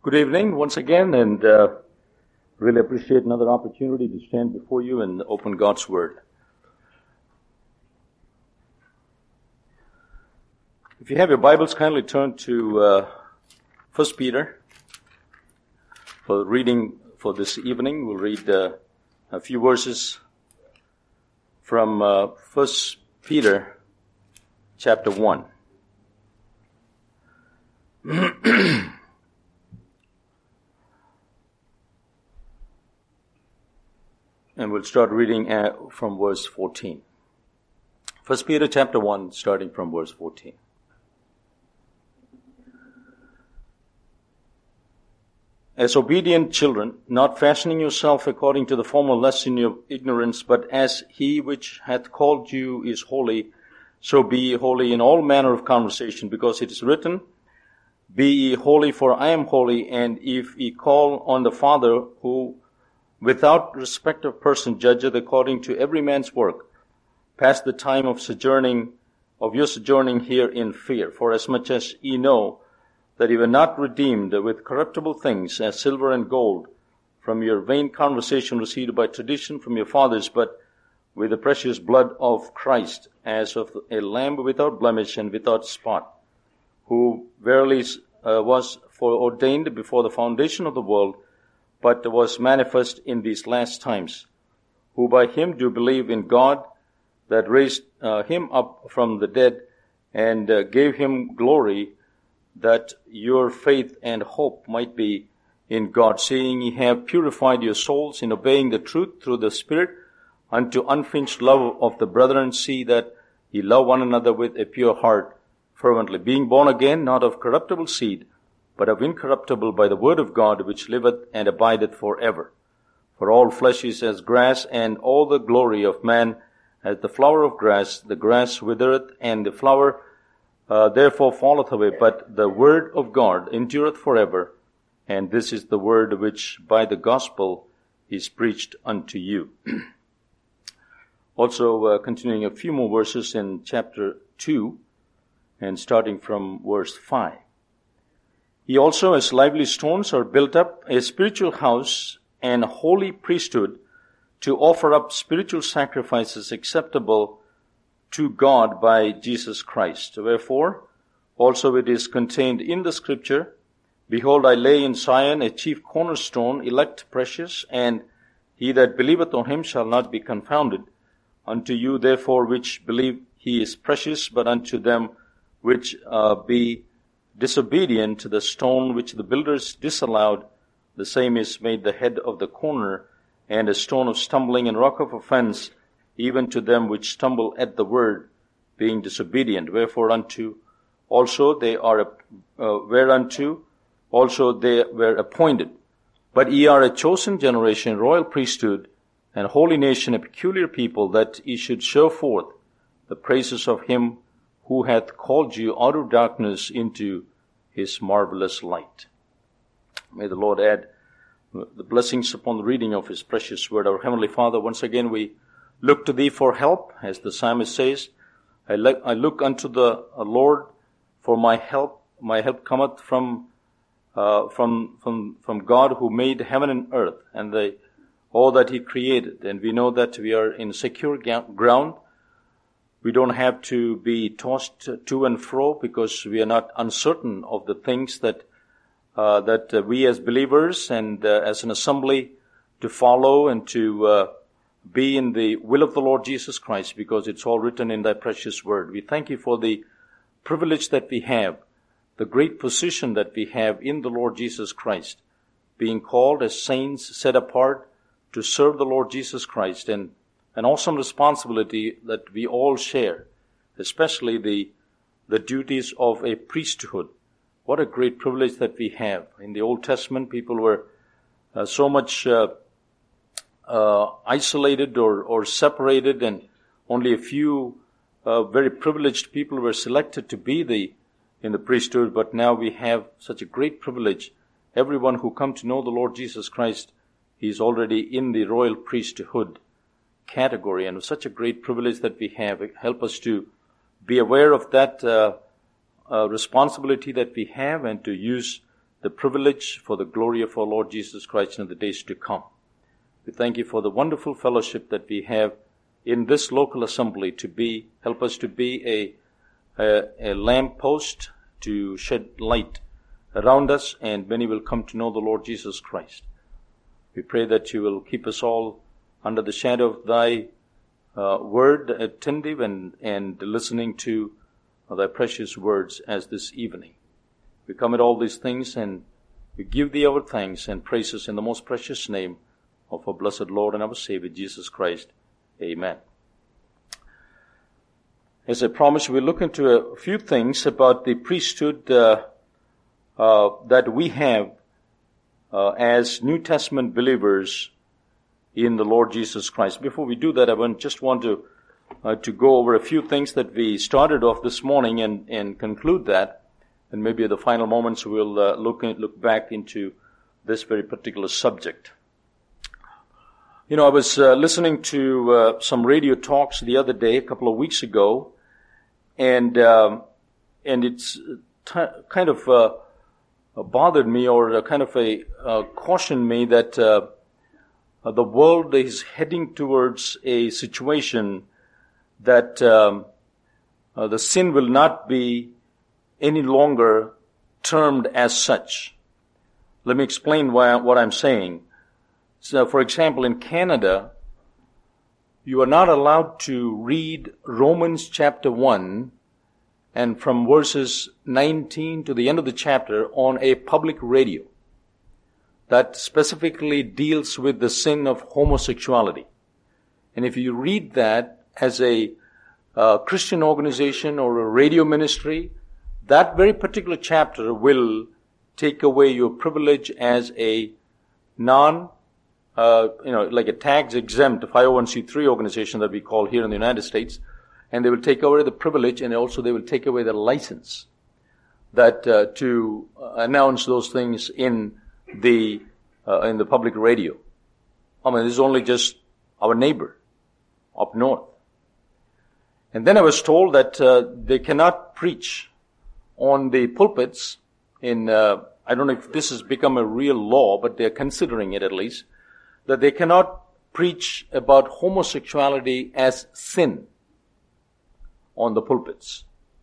Good evening once again, and really appreciate another opportunity to stand before you and open God's Word. If you have your Bibles, kindly turn to 1 Peter. For reading for this evening, we'll read a few verses from 1 Peter chapter 1. And we'll start reading from verse 14. 1 Peter chapter 1, starting from verse 14. As obedient children, not fashioning yourself according to the former lust in your ignorance, but as he which hath called you is holy, so be ye holy in all manner of conversation, because it is written, Be ye holy, for I am holy. And if ye call on the Father, who without respect of person judgeth according to every man's work, pass the time of your sojourning here in fear. For as much as ye know that ye were not redeemed with corruptible things, as silver and gold, from your vain conversation received by tradition from your fathers, but with the precious blood of Christ, as of a lamb without blemish and without spot, who verily was foreordained before the foundation of the world, but was manifest in these last times, who by him do believe in God, that raised him up from the dead, and gave him glory, that your faith and hope might be in God, seeing ye have purified your souls in obeying the truth through the Spirit, unto unfeigned love of the brethren. See that ye love one another with a pure heart fervently, being born again, not of corruptible seed, but of incorruptible, by the word of God, which liveth and abideth for ever. For all flesh is as grass, and all the glory of man as the flower of grass. The grass withereth, and the flower therefore falleth away. But the word of God endureth forever. And this is the word which by the gospel is preached unto you. Also, continuing a few more verses in chapter 2, and starting from verse 5. Ye also, as lively stones, are built up a spiritual house and holy priesthood, to offer up spiritual sacrifices acceptable to God by Jesus Christ. Wherefore, also it is contained in the Scripture, Behold, I lay in Zion a chief cornerstone, elect, precious, and he that believeth on him shall not be confounded. Unto you, therefore, which believe, he is precious, but unto them which be disobedient, to the stone which the builders disallowed, the same is made the head of the corner, and a stone of stumbling and rock of offense, even to them which stumble at the word, being disobedient. Wherefore unto also they are whereunto also they were appointed. But ye are a chosen generation, royal priesthood, and holy nation, a peculiar people, that ye should show forth the praises of him who hath called you out of darkness into his marvelous light. May the Lord add the blessings upon the reading of his precious word. Our Heavenly Father, once again we look to thee for help, as the psalmist says, I look unto the Lord for my help. My help cometh from God, who made heaven and earth and all that he created. And we know that we are in secure ground. We don't have to be tossed to and fro, because we are not uncertain of the things that we as believers and as an assembly to follow and to be in the will of the Lord Jesus Christ, because it's all written in thy precious word. We thank you for the privilege that we have, the great position that we have in the Lord Jesus Christ, being called as saints set apart to serve the Lord Jesus Christ, and an awesome responsibility that we all share, especially the duties of a priesthood. What a great privilege that we have. In the Old Testament, people were so much isolated or separated, and only a few very privileged people were selected to be in the priesthood. But now we have such a great privilege. Everyone who come to know the Lord Jesus Christ, he is already in the royal priesthood category, and such a great privilege that we have. Help us to be aware of that responsibility that we have, and to use the privilege for the glory of our Lord Jesus Christ in the days to come. We thank you for the wonderful fellowship that we have in this local assembly help us to be a lamp post to shed light around us, and many will come to know the Lord Jesus Christ. We pray that you will keep us all under the shadow of thy word, attentive and listening to thy precious words as this evening. We commit all these things and we give thee our thanks and praises in the most precious name of our blessed Lord and our Savior, Jesus Christ. Amen. As I promised, we'll look into a few things about the priesthood that we have as New Testament believers in the Lord Jesus Christ. Before we do that, I just want to go over a few things that we started off this morning and conclude that. And maybe at the final moments we'll look back into this very particular subject. You know, I was listening to some radio talks the other day, a couple of weeks ago, and it's kind of bothered me, or kind of cautioned me that the world is heading towards a situation that the sin will not be any longer termed as such. Let me explain what I'm saying. So, for example, in Canada, you are not allowed to read Romans chapter 1 and from verses 19 to the end of the chapter on a public radio that specifically deals with the sin of homosexuality. And if you read that as a Christian organization or a radio ministry, that very particular chapter will take away your privilege as a like a tax-exempt 501c3 organization that we call here in the United States, and they will take away the privilege, and also they will take away the license that to announce those things in the public radio. I mean, this is only just our neighbor up north. And then I was told that they cannot preach on the pulpits in, I don't know if this has become a real law, but they're considering it at least, that they cannot preach about homosexuality as sin on the pulpits.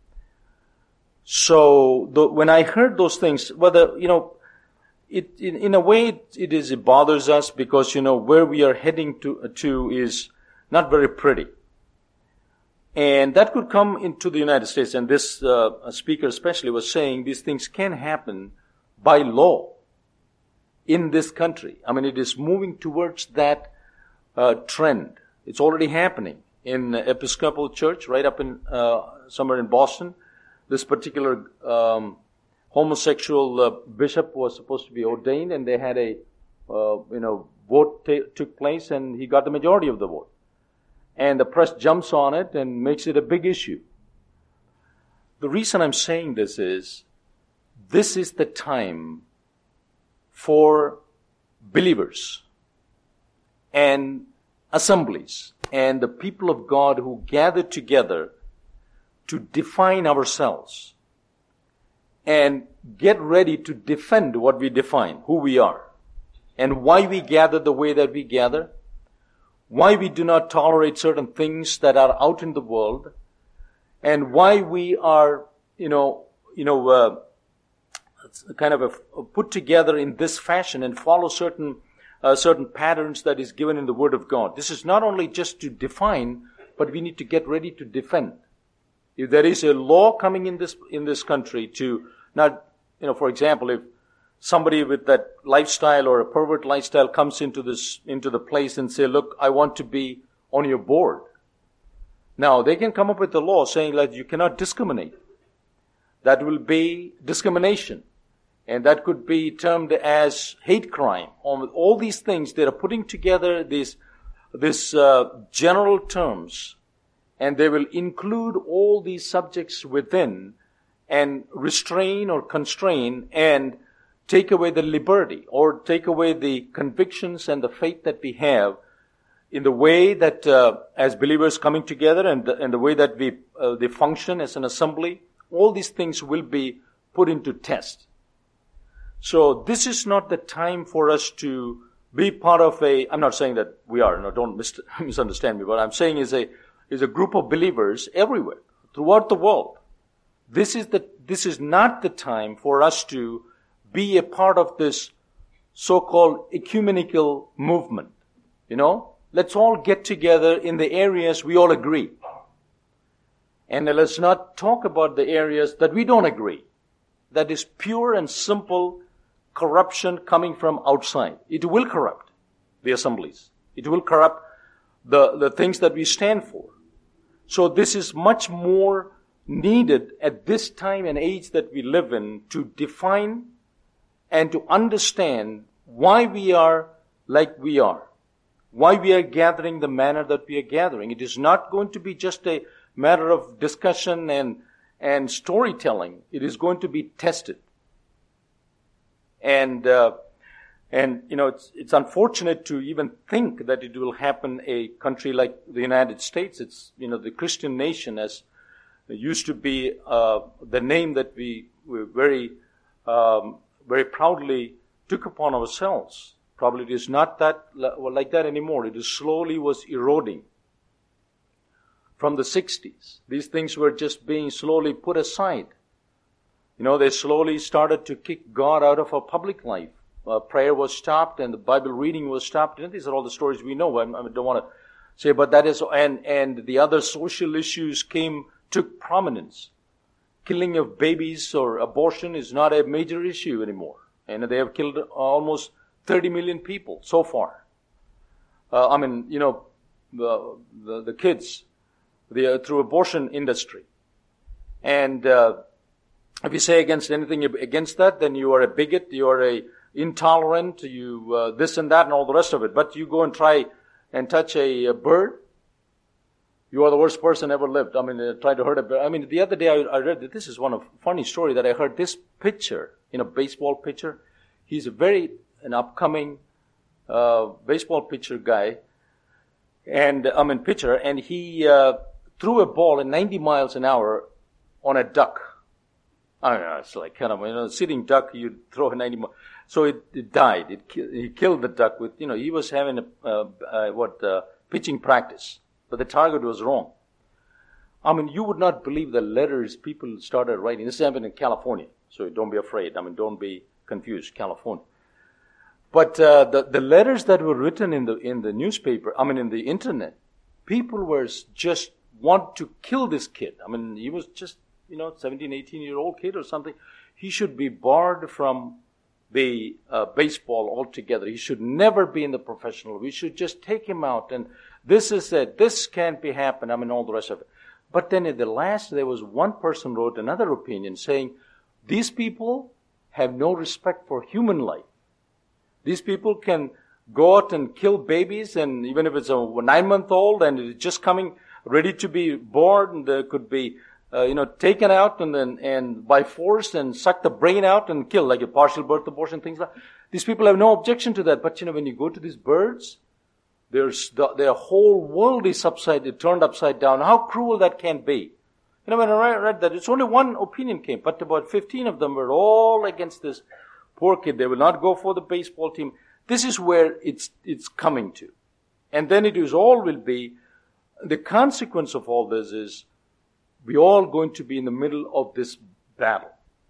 So when I heard those things, whether, in a way it bothers us because, where we are heading to is not very pretty. And that could come into the United States, and this speaker especially was saying these things can happen by law in this country. I mean, it is moving towards that trend. It's already happening in Episcopal Church, right up in somewhere in Boston. This particular homosexual bishop was supposed to be ordained, and they had a vote took place, and he got the majority of the vote. And the press jumps on it and makes it a big issue. The reason I'm saying this is the time for believers and assemblies and the people of God who gather together to define ourselves and get ready to defend what we define, who we are, and why we gather the way that we gather, why we do not tolerate certain things that are out in the world, and why we are, kind of put together in this fashion and follow certain patterns that is given in the Word of God. This is not only just to define, but we need to get ready to defend. If there is a law coming in this country to not, for example, if somebody with that lifestyle or a pervert lifestyle comes into the place and say, look, I want to be on your board. Now, they can come up with a law saying that you cannot discriminate. That will be discrimination. And that could be termed as hate crime. All these things, they are putting together these general terms, and they will include all these subjects within and restrain or constrain and take away the liberty or take away the convictions and the faith that we have in the way that as believers coming together and the way that they function as an assembly. All these things will be put into test. So this is not the time for us to be part of I'm not saying that we are, no, don't misunderstand me, but I'm saying is a group of believers everywhere, throughout the world. This is not the time for us to be a part of this so-called ecumenical movement. Let's all get together in the areas we all agree. And let's not talk about the areas that we don't agree. That is pure and simple corruption coming from outside. It will corrupt the assemblies. It will corrupt the things that we stand for. So this is much more needed at this time and age that we live in to define and to understand why we are like we are. Why we are gathering the manner that we are gathering. It is not going to be just a matter of discussion and storytelling. It is going to be tested. And it's unfortunate to even think that it will happen a country like the United States. It's, the Christian nation as used to be the name that we very, very proudly took upon ourselves. Probably it is not that like that anymore. It is slowly was eroding. From the 60s, these things were just being slowly put aside. They slowly started to kick God out of our public life. Prayer was stopped and the Bible reading was stopped. These are all the stories we know. I don't want to say, but that is, and the other social issues took prominence. Killing of babies or abortion is not a major issue anymore. And they have killed almost 30 million people so far. The kids, through abortion industry. And if you say anything against that, then you are a bigot, you are a intolerant, you this and that and all the rest of it. But you go and try and touch a bird, you are the worst person ever lived. Try to hurt a bird. The other day I read that this is one of funny story that I heard. This pitcher, baseball pitcher, he's an upcoming baseball pitcher guy, and pitcher, and he threw a ball at 90 miles an hour on a duck. I don't know, it's like kind of, sitting duck, you throw a 90 miles. So it died. He killed the duck with, he was having pitching practice, but the target was wrong. You would not believe the letters people started writing. This happened in California, so don't be afraid. Don't be confused, California. But the letters that were written in the newspaper, in the internet, people were just want to kill this kid. He was just 17, 18-year-old kid or something. He should be barred from the baseball altogether. He should never be in the professional. We should just take him out. And this can't be happen. All the rest of it. But then at the last, there was one person wrote another opinion saying, these people have no respect for human life. These people can go out and kill babies, and even if it's a 9-month-old and it's just coming ready to be born, there could be taken out and by force and suck the brain out and kill, like a partial birth abortion, things like that. These people have no objection to that. But when you go to these birds, their whole world is turned upside down. How cruel that can be. When I read that, it's only one opinion came, but about 15 of them were all against this poor kid. They will not go for the baseball team. This is where it's coming to. And then will be, the consequence of all this is, we're all going to be in the middle of this battle.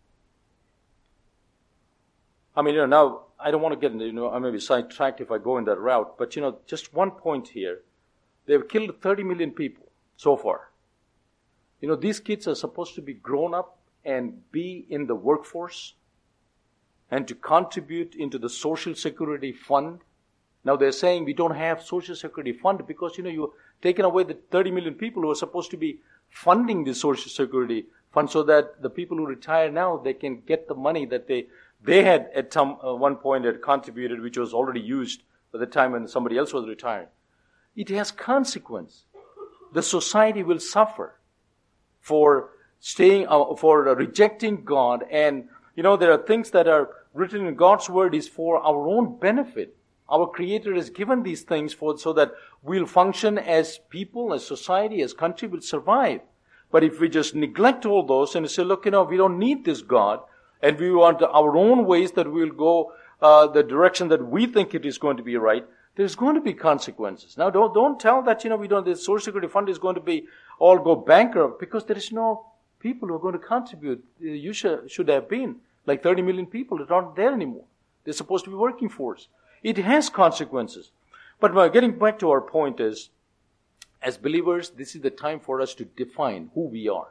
Now, I don't want to get into, I may be sidetracked if I go in that route, but just one point here. They've killed 30 million people so far. These kids are supposed to be grown up and be in the workforce and to contribute into the Social Security Fund. Now they're saying we don't have Social Security Fund because, you've taken away the 30 million people who are supposed to be funding the Social Security Fund so that the people who retire now, they can get the money that they had at one point had contributed, which was already used by the time when somebody else was retiring. It has consequence. The society will suffer for rejecting God. And, there are things that are written in God's Word is for our own benefit. Our Creator has given these things so that we'll function as people, as society, as country will survive. But if we just neglect all those and say, look, we don't need this God, and we want our own ways that we'll go the direction that we think it is going to be right, there's going to be consequences. Now, don't tell that, the Social Security Fund is going to be all go bankrupt, because there is no people who are going to contribute. You should have been like 30 million people that aren't there anymore. They're supposed to be working for us. It has consequences. But getting back to our point is, as believers, this is the time for us to define who we are.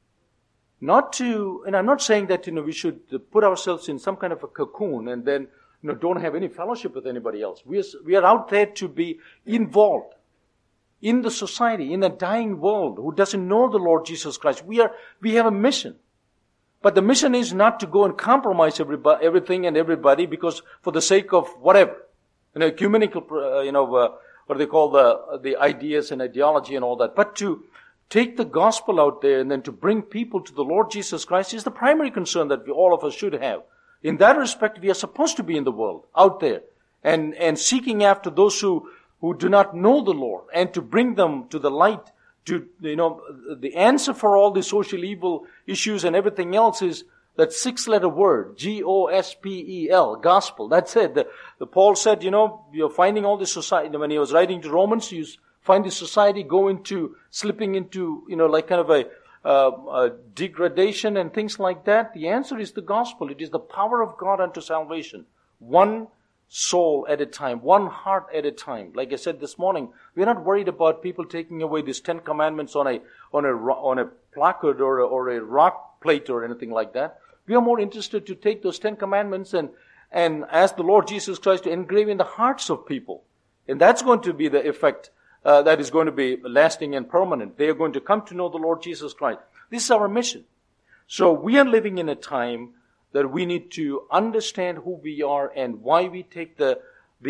And I'm not saying that, we should put ourselves in some kind of a cocoon and then, don't have any fellowship with anybody else. We are out there to be involved in the society, in a dying world who doesn't know the Lord Jesus Christ. We have a mission. But the mission is not to go and compromise everything and everybody because for the sake of whatever. Ecumenical, what they call the ideas and ideology and all that. But to take the gospel out there and then to bring people to the Lord Jesus Christ is the primary concern that all of us should have. In that respect, we are supposed to be in the world, out there, and seeking after those who do not know the Lord, and to bring them to the light. The answer for all the social evil issues and everything else is that 6-letter word, Gospel, gospel. That's it. The Paul said, you're finding all this society, when he was writing to Romans, you find the society slipping into, like kind of a degradation and things like that. The answer is the gospel. It is the power of God unto salvation. One soul at a time, one heart at a time. Like I said this morning, we're not worried about people taking away these 10 commandments on a placard or a rock plate or anything like that. We are more interested to take those 10 commandments and ask the Lord Jesus Christ to engrave in the hearts of people. And that's going to be the effect that is going to be lasting and permanent. They are going to come to know the Lord Jesus Christ. This is our mission. So we are living in a time that we need to understand who we are and why we take the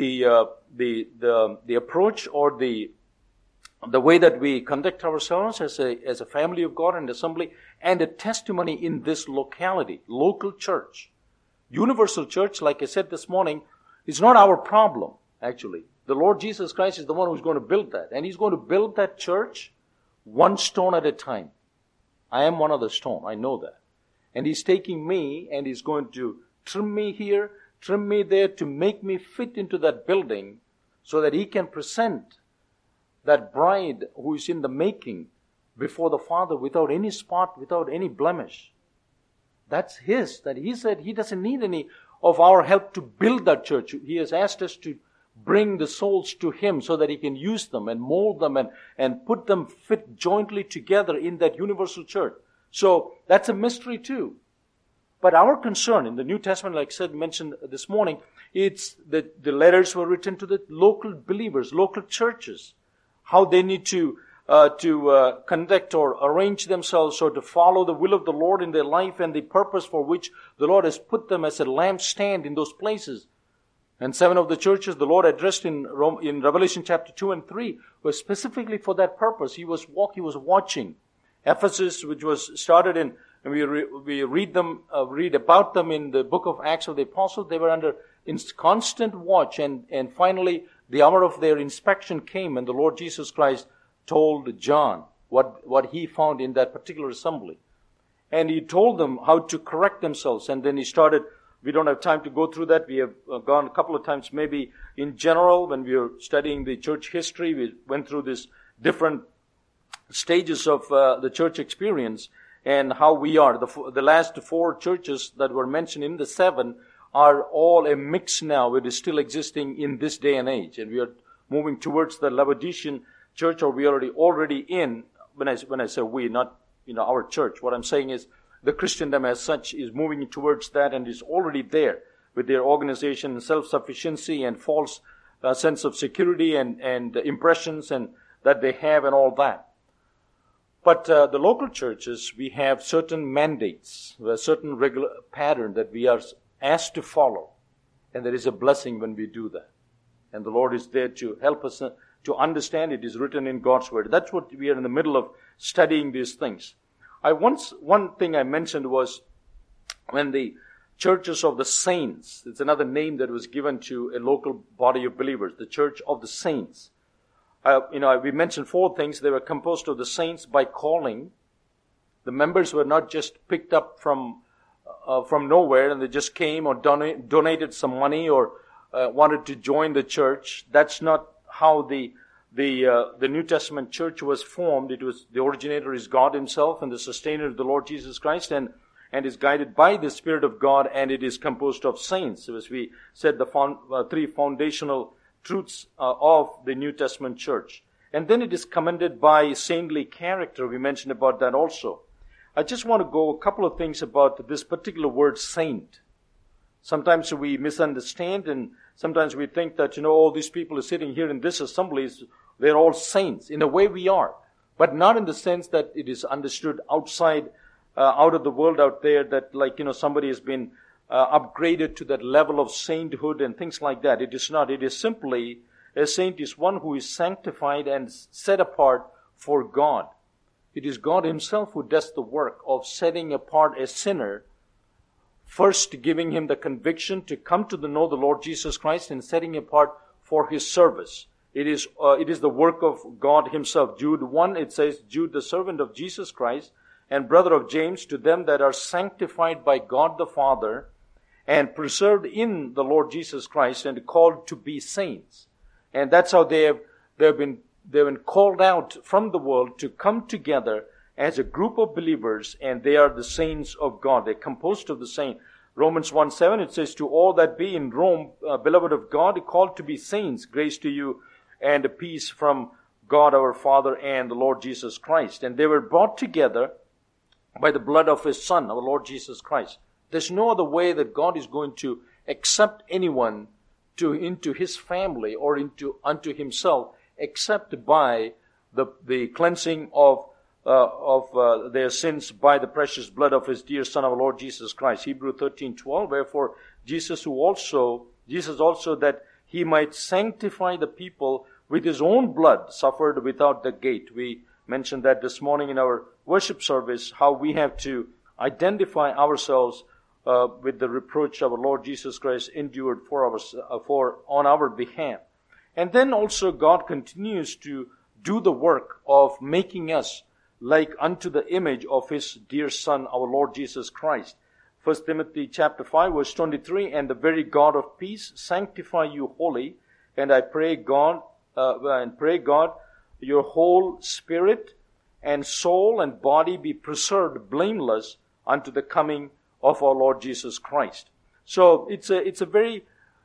approach or the way that we conduct ourselves as a family of God and assembly, and a testimony in this locality, local church. Universal church, like I said this morning, is not our problem, actually. The Lord Jesus Christ is the one who's going to build that. And He's going to build that church one stone at a time. I am one of the stone. I know that. And He's taking me and He's going to trim me here, trim me there to make me fit into that building so that He can present that bride who is in the making before the Father without any spot, without any blemish. That's His. That He said He doesn't need any of our help to build that church. He has asked us to bring the souls to Him so that He can use them and mold them and put them fit jointly together in that universal church. So that's a mystery too. But our concern in the New Testament, like I said, mentioned this morning, it's that the letters were written to the local believers, local churches, how they need to conduct or arrange themselves or to follow the will of the Lord in their life and the purpose for which the Lord has put them as a lampstand in those places. And 7 of the churches the Lord addressed in Revelation chapter 2 and 3 were specifically for that purpose. He was watching. Ephesus, which was started in, and we read about them in the book of Acts of the Apostles. They were under constant watch, and finally the hour of their inspection came, and the Lord Jesus Christ told John what he found in that particular assembly. And He told them how to correct themselves, and then He started. We don't have time to go through that. We have gone a couple of times, maybe in general, when we were studying the church history, we went through these different stages of the church experience and how we are. The last 4 churches that were mentioned in the 7 are all a mix now. It is still existing in this day and age. And we are moving towards the Laodicean church, or we are already in, when I say we, not our church. What I'm saying is, the Christendom as such is moving towards that and is already there with their organization and self-sufficiency and false sense of security and impressions and that they have and all that. But the local churches, we have certain mandates, a certain regular pattern that we are asked to follow. And there is a blessing when we do that. And the Lord is there to help us to understand. It is written in God's Word. That's what we are in the middle of studying these things. One thing I mentioned was when the churches of the saints, it's another name that was given to a local body of believers, the church of the saints. We mentioned 4 things. They were composed of the saints by calling. The members were not just picked up from from nowhere and they just came or donated some money or wanted to join the church. That's not how the New Testament church was formed. It was, the originator is God Himself and the sustainer of the Lord Jesus Christ, and is guided by the Spirit of God, and it is composed of saints. As we said, the three foundational truths of the New Testament church. And then it is commended by saintly character. We mentioned about that also. I just want to go a couple of things about this particular word saint. Sometimes we misunderstand, and sometimes we think that, all these people are sitting here in this assembly, they're all saints. In a way we are, but not in the sense that it is understood outside, out of the world out there, that somebody has been upgraded to that level of sainthood and things like that. It is not. It is simply, a saint is one who is sanctified and set apart for God. It is God Himself who does the work of setting apart a sinner, first giving him the conviction to come to know the Lord Jesus Christ and setting apart for His service. It is the work of God Himself. Jude 1, it says, Jude, the servant of Jesus Christ and brother of James, to them that are sanctified by God the Father and preserved in the Lord Jesus Christ and called to be saints. And that's how they've been called out from the world to come together as a group of believers, and they are the saints of God. They're composed of the saints. Romans 1:7, it says, to all that be in Rome, beloved of God, called to be saints, grace to you and peace from God our Father and the Lord Jesus Christ. And they were brought together by the blood of His Son, our Lord Jesus Christ. There's no other way that God is going to accept anyone into His family or unto Himself, except by the cleansing of their sins by the precious blood of His dear Son, our Lord Jesus Christ. Hebrews 13:12. Wherefore Jesus also that He might sanctify the people with His own blood suffered without the gate. We mentioned that this morning in our worship service, how we have to identify ourselves with the reproach our Lord Jesus Christ endured on our behalf. And then also God continues to do the work of making us like unto the image of His dear Son, our Lord Jesus Christ. 1 Timothy chapter 5 verse 23, and the very God of peace sanctify you wholly, and I pray God, your whole spirit and soul and body be preserved blameless unto the coming of our Lord Jesus Christ. So it's a very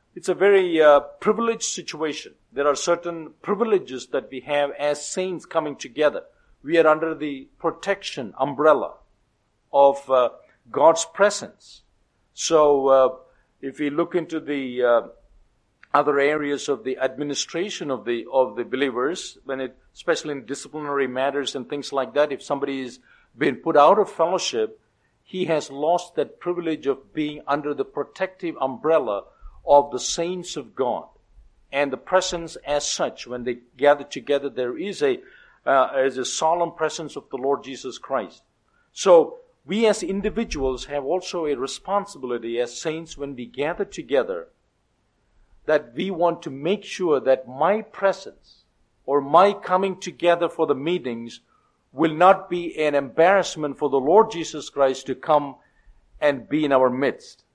privileged situation. There are certain privileges that we have as saints coming together. We are under the protection umbrella of God's presence. So if we look into the other areas of the administration of the believers, especially in disciplinary matters and things like that, if somebody is being put out of fellowship, he has lost that privilege of being under the protective umbrella of the saints of God. And the presence as such, when they gather together, there is a solemn presence of the Lord Jesus Christ. So we as individuals have also a responsibility as saints when we gather together, that we want to make sure that my presence or my coming together for the meetings will not be an embarrassment for the Lord Jesus Christ to come and be in our midst.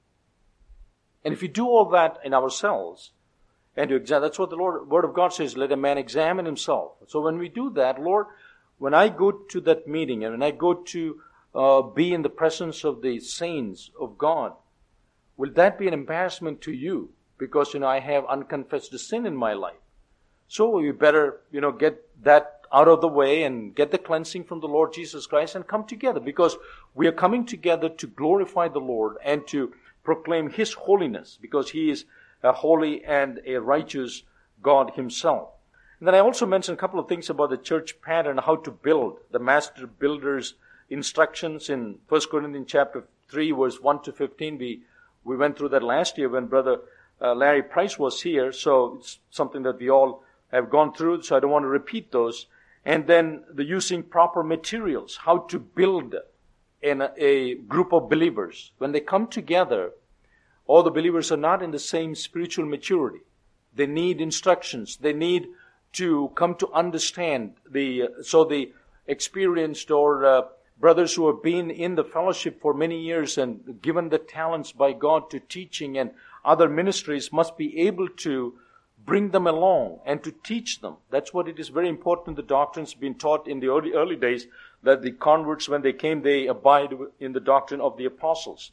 And if we do all that in ourselves, and to examine, that's what the Word of God says, let a man examine himself. So when we do that, Lord, when I go to that meeting and when I go to be in the presence of the saints of God, will that be an embarrassment to you? Because, I have unconfessed sin in my life. So we better, get that out of the way and get the cleansing from the Lord Jesus Christ and come together, because we are coming together to glorify the Lord and to proclaim His holiness, because He is a holy and a righteous God Himself. And then I also mentioned a couple of things about the church pattern, how to build, the master builder's instructions in 1 Corinthians chapter 3 verse 1 to 15. We went through that last year when Brother Larry Price was here, so it's something that we all have gone through, so I don't want to repeat those. And then the using proper materials, how to build in a group of believers. When they come together, all the believers are not in the same spiritual maturity. They need instructions. They need to come to understand the experienced or brothers who have been in the fellowship for many years and given the talents by God to teaching and other ministries must be able to bring them along and to teach them. That's what it is very important. The doctrines being taught in the early days, that the converts, when they came, they abide in the doctrine of the apostles.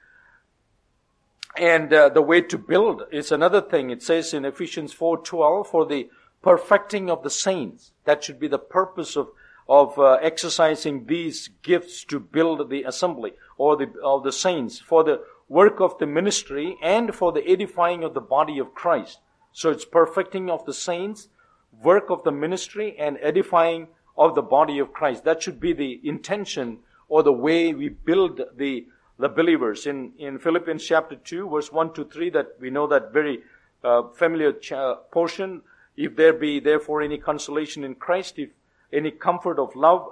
And the way to build is another thing. It says in Ephesians 4:12, for the perfecting of the saints. That should be the purpose of exercising these gifts to build the assembly or the saints, for the work of the ministry and for the edifying of the body of Christ. So it's perfecting of the saints, work of the ministry, and edifying of the body of Christ. That should be the intention or the way we build the believers. In Philippians chapter 2, verse 1 to 3, that we know that very familiar portion. If there be therefore any consolation in Christ, if any comfort of love,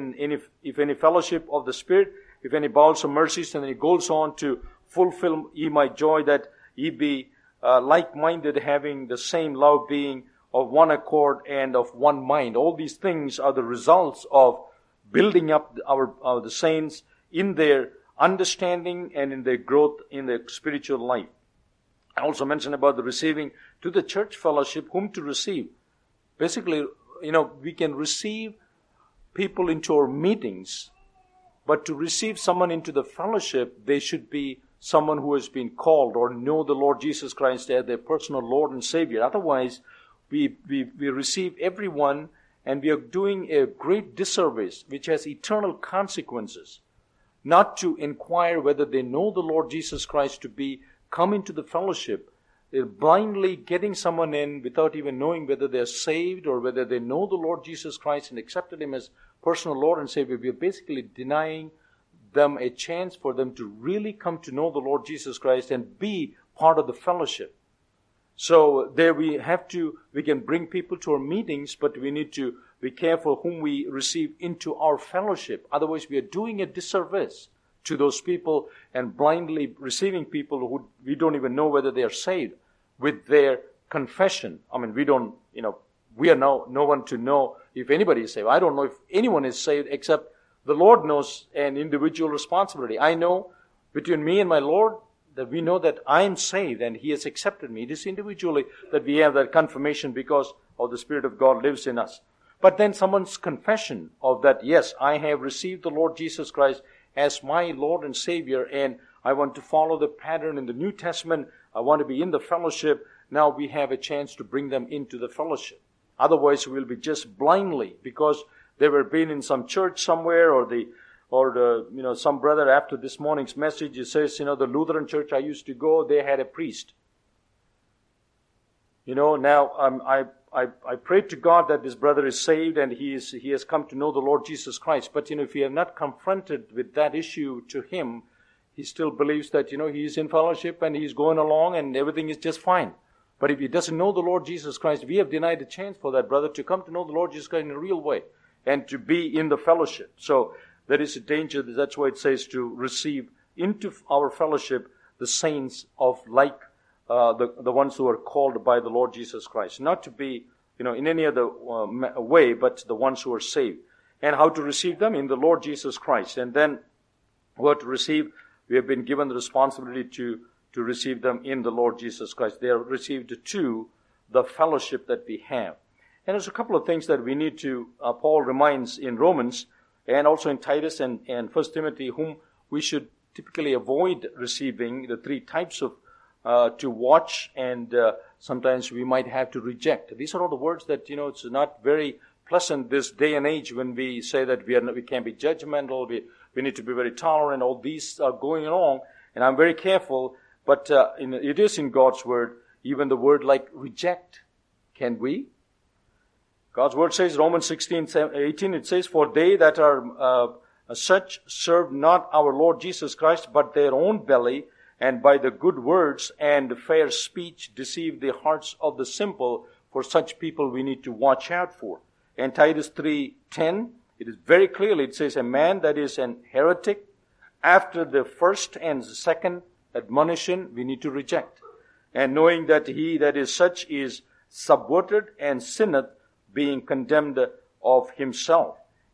if any fellowship of the Spirit, if any bowels of mercies, and then it goes on to fulfill ye my joy, that ye be like-minded, having the same love, being of one accord and of one mind. All these things are the results of building up the saints in their understanding and in their growth in their spiritual life. I also mentioned about the receiving to the church fellowship, whom to receive. Basically, we can receive people into our meetings, but to receive someone into the fellowship, they should be someone who has been called or know the Lord Jesus Christ as their personal Lord and Savior. Otherwise, we receive everyone and we are doing a great disservice which has eternal consequences. Not to inquire whether they know the Lord Jesus Christ to come into the fellowship. They're blindly getting someone in without even knowing whether they're saved or whether they know the Lord Jesus Christ and accepted Him as personal Lord and Savior. We're basically denying them a chance for them to really come to know the Lord Jesus Christ and be part of the fellowship. So there we can bring people to our meetings, but we need to be careful whom we receive into our fellowship. Otherwise, we are doing a disservice to those people and blindly receiving people who we don't even know whether they are saved with their confession. I mean, we are no one to know if anybody is saved. I don't know if anyone is saved except the Lord knows an individual responsibility. I know between me and my Lord that we know that I am saved and He has accepted me. It is individually that we have that confirmation because of the Spirit of God lives in us. But then someone's confession of that, yes, I have received the Lord Jesus Christ as my Lord and Savior, and I want to follow the pattern in the New Testament. I want to be in the fellowship. Now we have a chance to bring them into the fellowship. Otherwise, we'll be just blindly, because they were been in some church somewhere, or some brother after this morning's message, he says, the Lutheran church I used to go, they had a priest. Now I pray to God that this brother is saved and he has come to know the Lord Jesus Christ. But if we are not confronted with that issue to him, he still believes that he is in fellowship and he's going along and everything is just fine. But if he doesn't know the Lord Jesus Christ, we have denied a chance for that brother to come to know the Lord Jesus Christ in a real way and to be in the fellowship. So there is a danger. That's why it says to receive into our fellowship the saints of like the ones who are called by the Lord Jesus Christ. Not to be, in any other way, but the ones who are saved. And how to receive them? In the Lord Jesus Christ. And then what to receive? We have been given the responsibility to receive them in the Lord Jesus Christ. They are received to the fellowship that we have. And there's a couple of things that we need to, Paul reminds in Romans and also in Titus and 1 Timothy, whom we should typically avoid receiving, the three types of to watch, and sometimes we might have to reject. These are all the words that, it's not very pleasant this day and age when we say that we can't be judgmental, we need to be very tolerant. All these are going along, and I'm very careful, but it is in God's word, even the word like reject. Can we? God's word says, Romans 16:18, it says, for they that are such serve not our Lord Jesus Christ, but their own belly, and by the good words and fair speech deceive the hearts of the simple. For such people we need to watch out for. And Titus 3:10, it is very clearly, it says, a man that is an heretic, after the first and second admonition, we need to reject. And knowing that he that is such is subverted and sinneth, being condemned of himself.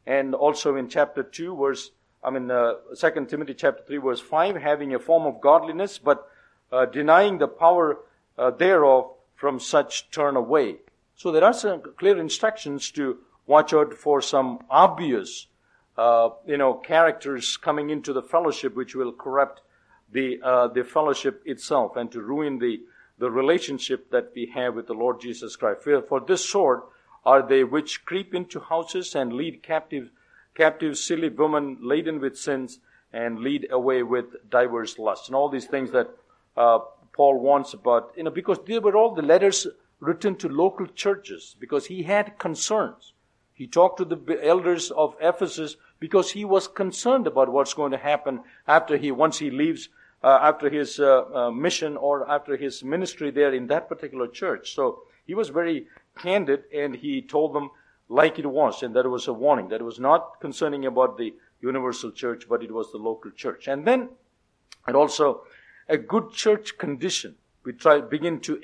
And also in chapter 2, 2 Timothy chapter 3, verse 5, having a form of godliness, but denying the power thereof, from such turn away. So there are some clear instructions to watch out for some obvious, characters coming into the fellowship which will corrupt the fellowship itself and to ruin the relationship that we have with the Lord Jesus Christ. For this sort are they which creep into houses and lead captive silly women laden with sins, and lead away with diverse lusts. And all these things that Paul warns about, because they were all the letters written to local churches, because he had concerns. He talked to the elders of Ephesus because he was concerned about what's going to happen once he leaves, after his mission or after his ministry there in that particular church. So he was very candid, and he told them like it was, and that it was a warning, that it was not concerning about the universal church, but it was the local church. And then, and also a good church condition. We begin to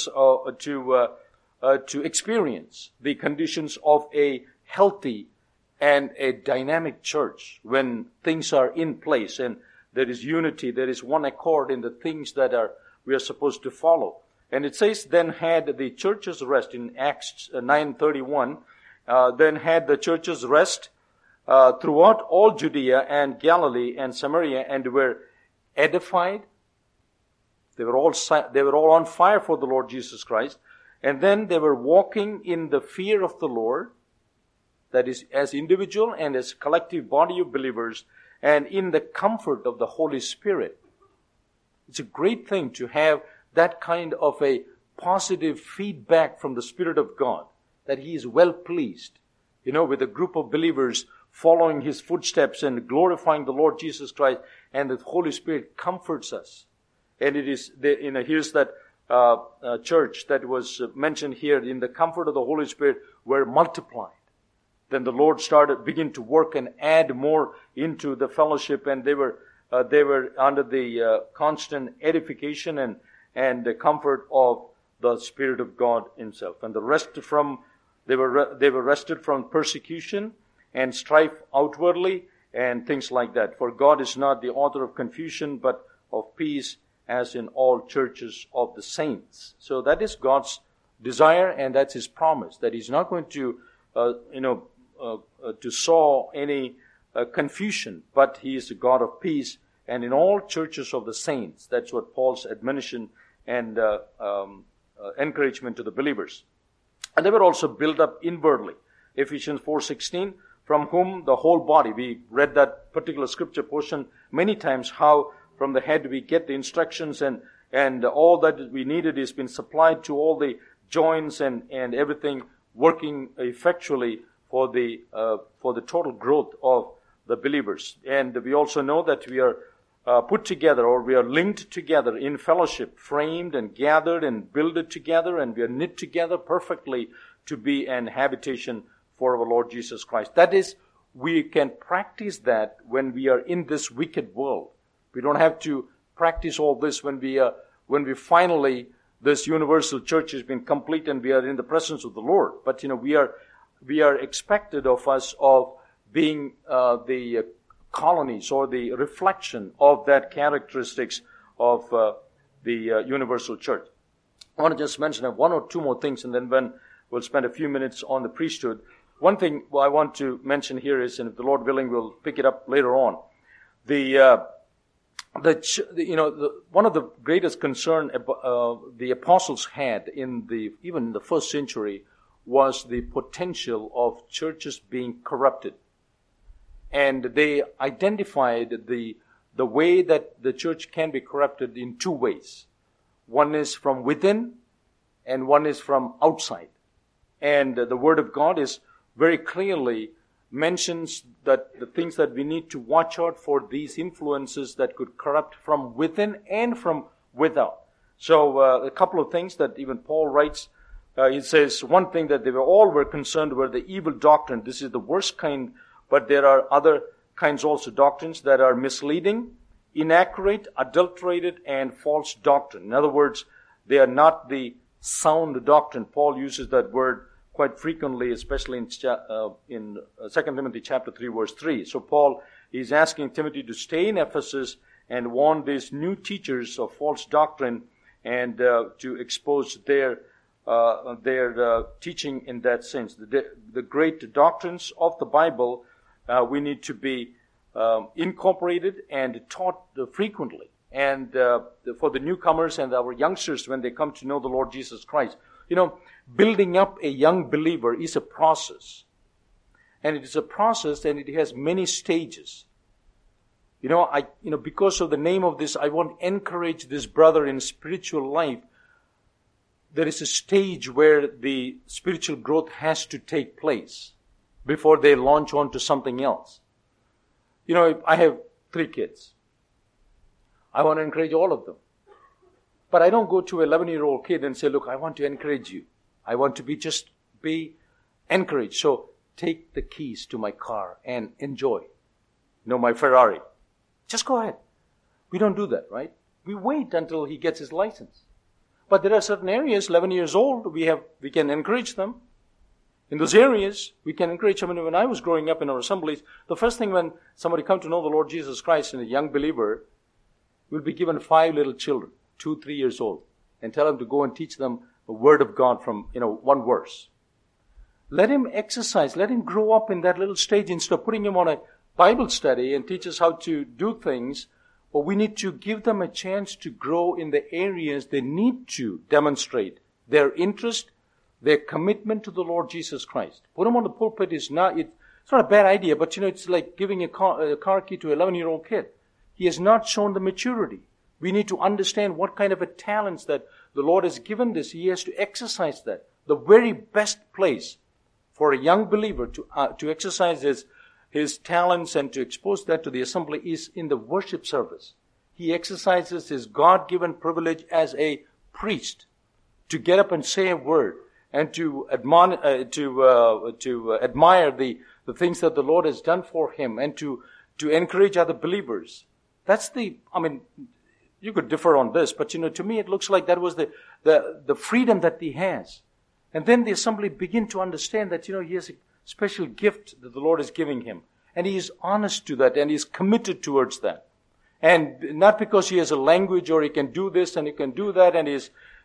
experience the conditions of a healthy and a dynamic church when things are in place and there is unity, there is one accord in the things that we are supposed to follow. And it says, then had the churches rest in Acts 9:31. Then had the churches rest throughout all Judea and Galilee and Samaria, and were edified. They were all on fire for the Lord Jesus Christ. And then they were walking in the fear of the Lord, that is, as individual and as collective body of believers, and in the comfort of the Holy Spirit. It's a great thing to have that kind of a positive feedback from the Spirit of God, that He is well pleased, with a group of believers following His footsteps and glorifying the Lord Jesus Christ, and the Holy Spirit comforts us. And it is, here's that church that was mentioned here, in the comfort of the Holy Spirit were multiplied. Then the Lord began to work and add more into the fellowship, and they were under the constant edification and the comfort of the Spirit of God Himself. And they were rested from persecution and strife outwardly and things like that. For God is not the author of confusion, but of peace, as in all churches of the saints. So that is God's desire, and that's His promise, that He's not going to, to sow any confusion, but He is the God of peace, and in all churches of the saints. That's what Paul's admonition and encouragement to the believers. And they were also built up inwardly. Ephesians 4:16, from whom the whole body, we read that particular scripture portion many times, how from the head we get the instructions, and all that we needed has been supplied to all the joints and everything, working effectually for the total growth of the believers. And we also know that we are put together, or we are linked together in fellowship, framed and gathered and builded together, and we are knit together perfectly to be an habitation for our Lord Jesus Christ. That is, we can practice that when we are in this wicked world. We don't have to practice all this when we finally, this universal church has been complete and we are in the presence of the Lord. But we are expected of us of being the colonies or the reflection of that characteristics of the universal church. I want to just mention one or two more things, and then we'll spend a few minutes on the priesthood. One thing I want to mention here is, and if the Lord willing, we'll pick it up later on. One of the greatest concern the apostles had even in the first century was the potential of churches being corrupted. And they identified the way that the church can be corrupted in two ways. One is from within, and one is from outside. And the Word of God is very clearly mentions that the things that we need to watch out for, these influences that could corrupt from within and from without. So a couple of things that even Paul writes. He says one thing that they were concerned were the evil doctrine. This is the worst kind, but there are other kinds also, doctrines that are misleading, inaccurate, adulterated, and false doctrine. In other words, they are not the sound doctrine. Paul uses that word quite frequently, especially in 2 Timothy chapter 3, verse 3. So Paul is asking Timothy to stay in Ephesus and warn these new teachers of false doctrine and to expose their teaching in that sense. The great doctrines of the Bible, we need to be incorporated and taught frequently. And for the newcomers and our youngsters when they come to know the Lord Jesus Christ, building up a young believer is a process. And it is a process and it has many stages. Because of the name of this, I want to encourage this brother in spiritual life. There is a stage where the spiritual growth has to take place before they launch on to something else. I have 3 kids. I want to encourage all of them. But I don't go to an 11-year-old kid and say, look, I want to encourage you. I want to be encouraged. So take the keys to my car and enjoy. My Ferrari. Just go ahead. We don't do that, right? We wait until he gets his license. But there are certain areas, 11 years old, we can encourage them. In those areas, we can encourage them. When I was growing up in our assemblies, the first thing when somebody come to know the Lord Jesus Christ and a young believer, will be given 5 little children, 2, 3 years old, and tell them to go and teach them the Word of God from, 1 verse. Let him exercise, let him grow up in that little stage instead of putting him on a Bible study and teach us how to do things. But we need to give them a chance to grow in the areas they need to demonstrate their interest, their commitment to the Lord Jesus Christ. Put them on the pulpit it's not a bad idea, but it's like giving a car key to an 11-year-old kid. He has not shown the maturity. We need to understand what kind of a talents that the Lord has given this. He has to exercise that. The very best place for a young believer to exercise his talents and to expose that to the assembly is in the worship service. He exercises his God-given privilege as a priest to get up and say a word and to admire the things that the Lord has done for him and to encourage other believers. You could differ on this, but to me it looks like that was the freedom that he has. And then the assembly begin to understand that, he has a special gift that the Lord is giving him. And he is honest to that and he is committed towards that. And not because he has a language or he can do this and he can do that and he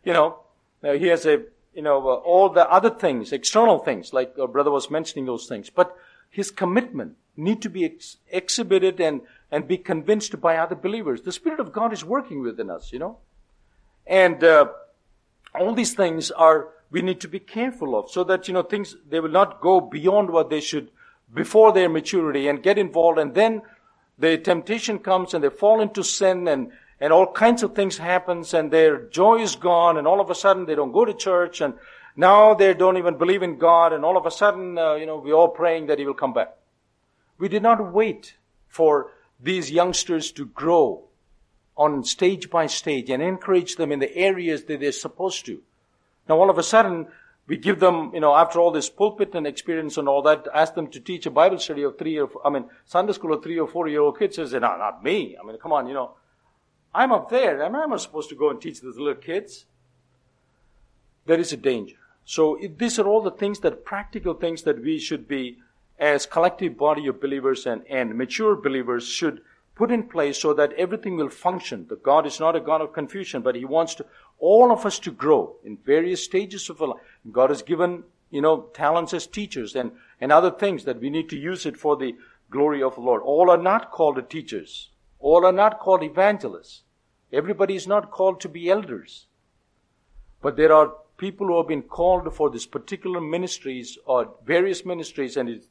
has all the other things, external things, like our brother was mentioning those things. But his commitment need to be exhibited and be convinced by other believers. The Spirit of God is working within us, And all these things we need to be careful of so that, things, they will not go beyond what they should before their maturity and get involved. And then the temptation comes and they fall into sin and all kinds of things happens and their joy is gone and all of a sudden they don't go to church and now they don't even believe in God and all of a sudden, we're all praying that He will come back. We did not wait for these youngsters to grow on stage by stage and encourage them in the areas that they're supposed to. Now all of a sudden, we give them, after all this pulpit and experience and all that, ask them to teach a Bible study of Sunday school of 3 or 4-year-old kids. Says, no, not me. Come on, I'm up there. I'm not supposed to go and teach these little kids. There is a danger. So these are all the things practical things that we should be, as collective body of believers and mature believers should put in place so that everything will function. The God is not a God of confusion, but He wants all of us to grow in various stages of our life. God has given, talents as teachers and other things that we need to use it for the glory of the Lord. All are not called teachers. All are not called evangelists. Everybody is not called to be elders. But there are people who have been called for this particular ministries or various ministries, and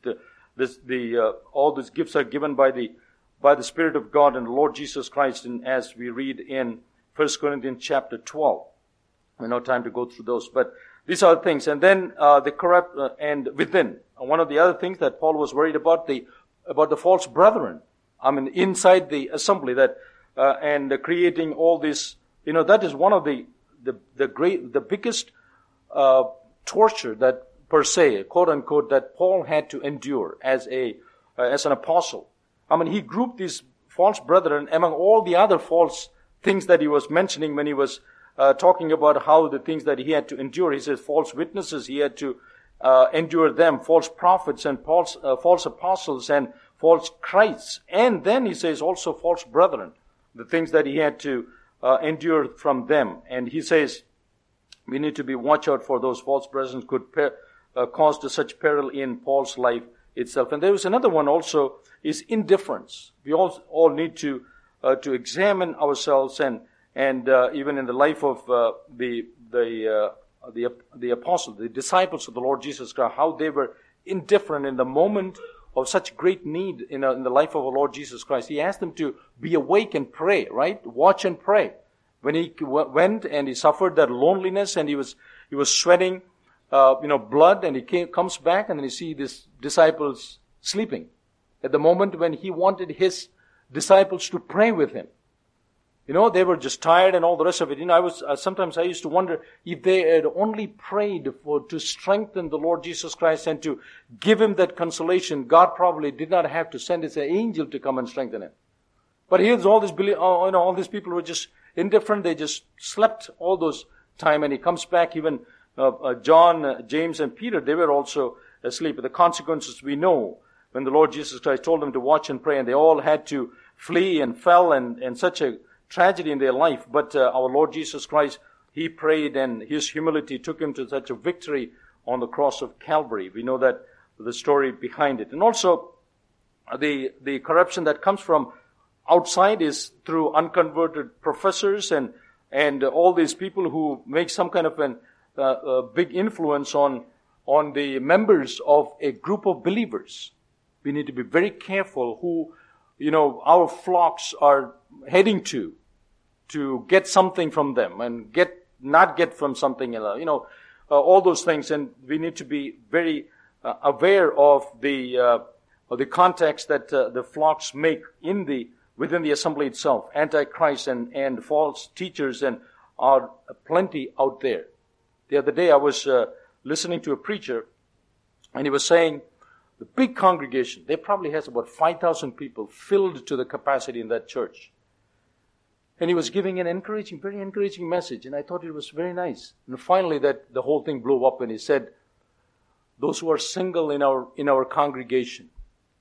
all these gifts are given by the Spirit of God and the Lord Jesus Christ, and as we read in 1 Corinthians chapter 12. We have no time to go through those, but these are things. And then the corrupt and within. One of the other things that Paul was worried about the false brethren. Inside the assembly and creating all this. That is one of the biggest torture that per se, quote unquote, that Paul had to endure as an apostle. He grouped these false brethren among all the other false things that he was mentioning when he was talking about how the things that he had to endure. He says false witnesses. He had to endure them, false prophets and false apostles and false Christs. And then he says also false brethren, the things that he had to endure from them. And he says we need to be watch out for those false brethren could cause to such peril in Paul's life itself. And there was another one also, is indifference. We all need to examine ourselves, and even in the life of the apostles, the disciples of the Lord Jesus Christ, how they were indifferent in the moment of such great need in the life of our Lord Jesus Christ. He asked them to be awake and pray, right? Watch and pray. When he went and he suffered that loneliness and he was sweating, blood, and he comes back and then you see these disciples sleeping at the moment when he wanted his disciples to pray with him. They were just tired and all the rest of it. Sometimes I used to wonder if they had only prayed to strengthen the Lord Jesus Christ and to give him that consolation. God probably did not have to send his angel to come and strengthen him. But here's all these people were just indifferent. They just slept all those time, and he comes back. Even John, James, and Peter, they were also asleep. The consequences we know when the Lord Jesus Christ told them to watch and pray, and they all had to flee and fell, and such a tragedy in their life. But our Lord Jesus Christ, he prayed, and his humility took him to such a victory on the cross of Calvary. We know that the story behind it. And also the corruption that comes from outside is through unconverted professors and all these people who make some kind of a big influence on the members of a group of believers. We need to be very careful who our flocks are heading to get something from them and not get from something else. All those things, and we need to be very aware of the context that the flocks make within the assembly itself. Antichrist and false teachers and are plenty out there. The other day I was listening to a preacher, and he was saying the big congregation, they probably has about 5,000 people filled to the capacity in that church. And he was giving an very encouraging message, and I thought it was very nice. And finally the whole thing blew up, and he said, those who are single in our congregation,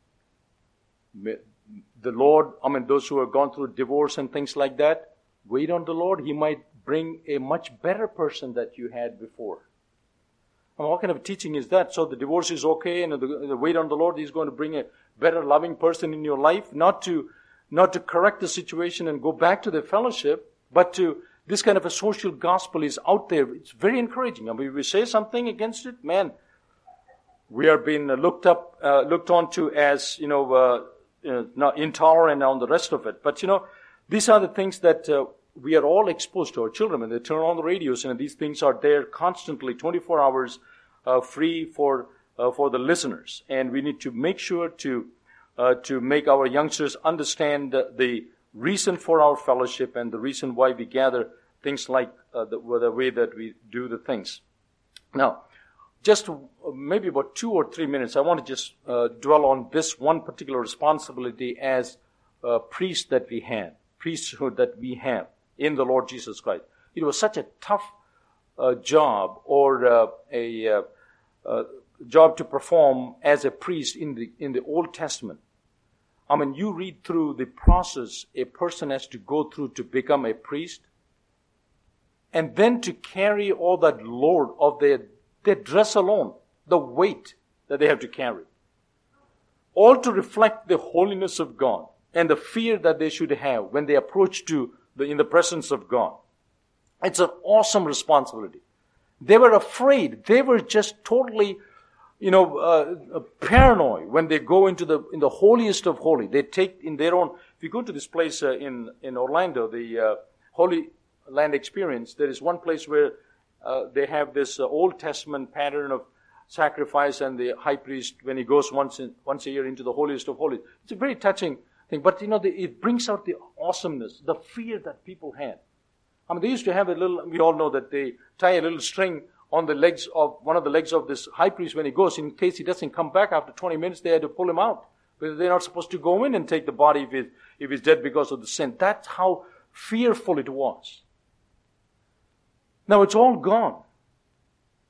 the Lord, those who have gone through divorce and things like that, wait on the Lord. He might bring a much better person that you had before. What kind of teaching is that? So the divorce is okay, and the wait on the Lord, He's going to bring a better loving person in your life, not to correct the situation and go back to the fellowship, but this kind of a social gospel is out there. It's very encouraging. If we say something against it, man, we are being looked on to as, not intolerant and on the rest of it. But, these are the things that we are all exposed to. Our children, when they turn on the radios, and these things are there constantly, 24 hours, free for the listeners. And we need to make sure to make our youngsters understand the reason for our fellowship and the reason why we gather, things like the way that we do the things. Now, just maybe about 2 or 3 minutes, I want to just dwell on this one particular responsibility as priesthood that we have in the Lord Jesus Christ. It was such a tough job, or a job to perform as a priest in the Old Testament. You read through the process a person has to go through to become a priest, and then to carry all that load of their dress alone, the weight that they have to carry, all to reflect the holiness of God and the fear that they should have when they approach in the presence of God. It's an awesome responsibility. They were afraid. They were just totally, paranoid when they go in the holiest of holy. They take in their own. If you go to this place in Orlando, the Holy Land Experience, there is one place where they have this Old Testament pattern of sacrifice, and the high priest, when he goes once a year into the holiest of holies, it's a very touching thing. But it brings out the awesomeness, the fear that people had. They used to have we all know that they tie a little string on the legs of one of the legs of this high priest when he goes, in case he doesn't come back after 20 minutes. They had to pull him out, because they're not supposed to go in and take the body if he's dead because of the sin. That's how fearful it was. Now it's all gone.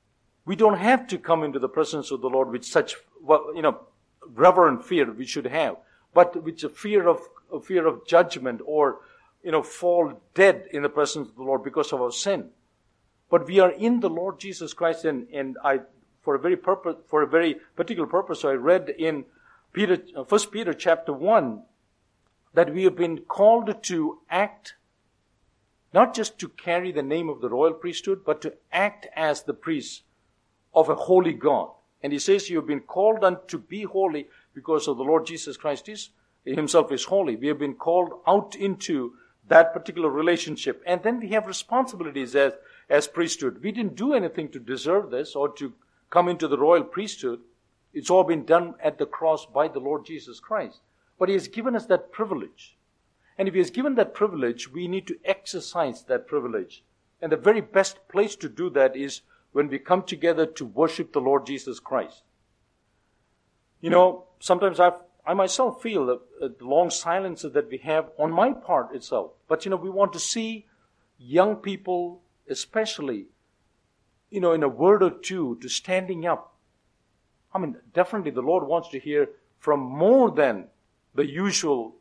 We don't have to come into the presence of the Lord with such, reverent fear we should have, but with a fear of judgment or, fall dead in the presence of the Lord because of our sin. But we are in the Lord Jesus Christ, and for a very particular purpose, I read in 1 Peter chapter 1 that we have been called to act, not just to carry the name of the royal priesthood, but to act as the priests of a holy God. And he says you have been called unto be holy because of the Lord Jesus Christ himself is holy. We have been called out into that particular relationship. And then we have responsibilities as priesthood. We didn't do anything to deserve this or to come into the royal priesthood. It's all been done at the cross by the Lord Jesus Christ. But he has given us that privilege. And if he has given that privilege, we need to exercise that privilege. And the very best place to do that is when we come together to worship the Lord Jesus Christ. Sometimes I myself feel the long silences that we have on my part itself. But, we want to see young people, especially, in a word or two, to standing up. Definitely the Lord wants to hear from more than the usual,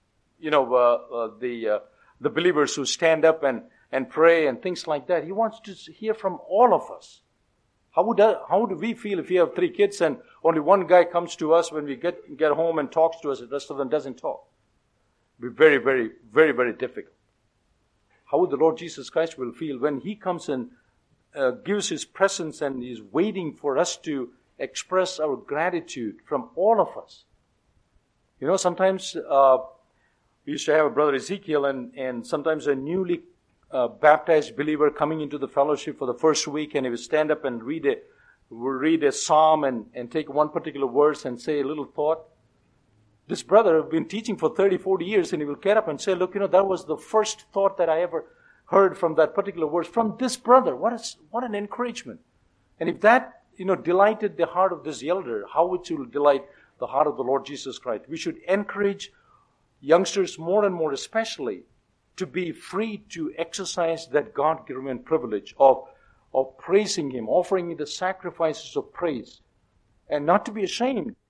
the believers who stand up and pray and things like that. He wants to hear from all of us. How do we feel if we have 3 kids and only one guy comes to us when we get home and talks to us, the rest of them doesn't talk? It'll be very, very, very, very difficult. How would the Lord Jesus Christ will feel when he comes and gives his presence and is waiting for us to express our gratitude from all of us? Sometimes we used to have a brother Ezekiel, and sometimes a newly baptized believer coming into the fellowship for the first week, and he would stand up and read a psalm and take one particular verse and say a little thought. This brother has been teaching for 30, 40 years, and he will get up and say, look, that was the first thought that I ever heard from that particular verse from this brother. What an encouragement. And if that, delighted the heart of this elder, how it will delight the heart of the Lord Jesus Christ. We should encourage youngsters more and more especially to be free to exercise that God-given privilege of praising him, offering him the sacrifices of praise, and not to be ashamed